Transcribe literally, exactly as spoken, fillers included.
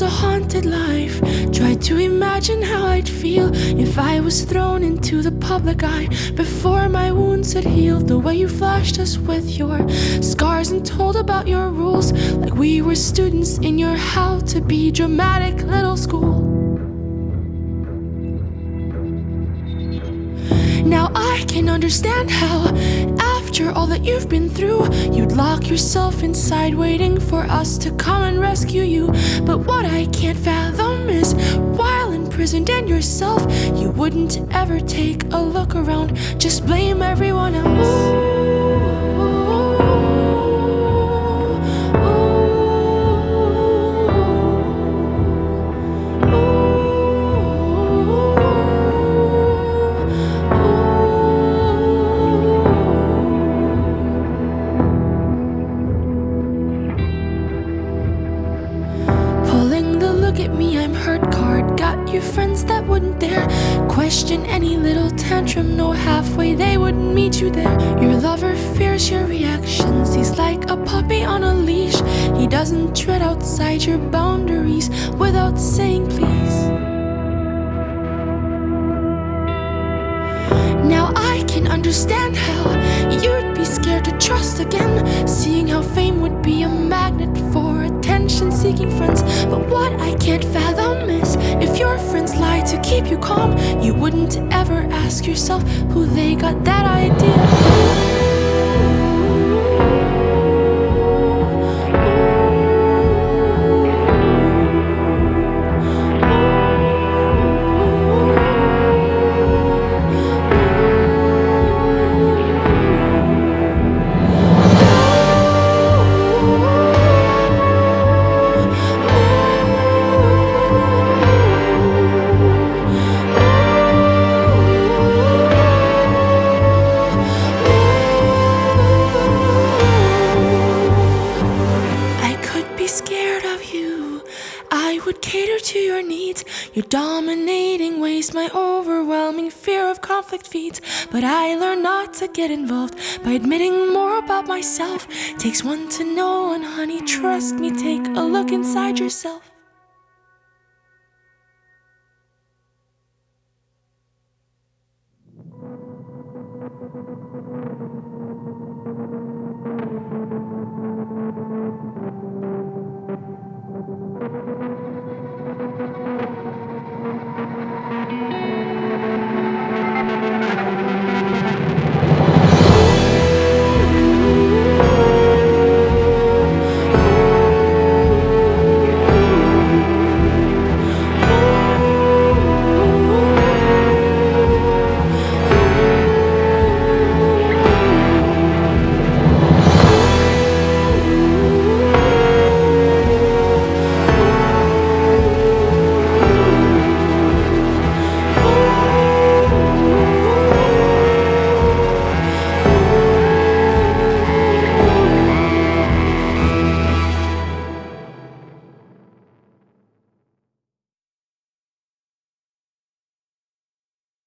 lived a haunted life. Tried to imagine how I'd feel if I was thrown into the public eye before my wounds had healed. The way you flashed us with your scars and told about your rules, like we were students in your how to be dramatic little school. Now I can understand how, after all that you've been through, you'd lock yourself inside waiting for us to come and rescue you. But what I can't fathom is, while imprisoned in yourself, you wouldn't ever take a look around, just blame everyone else. Look at me, I'm hurt card. Got you friends that wouldn't dare question any little tantrum. No halfway, they wouldn't meet you there. Your lover fears your reactions. He's like a puppy on a leash. He doesn't tread outside your boundaries without saying please. Now I can understand how you'd be scared to trust again, seeing how fame would be a magnet for attention-seeking friends. But what I can't fathom is, if your friends lie to keep you calm, you wouldn't ever ask yourself who they got that idea from. Scared of you, I would cater to your needs. Your dominating ways, my overwhelming fear of conflict feeds. But I learned not to get involved by admitting more about myself. Takes one to know one, honey, trust me, take a look inside yourself.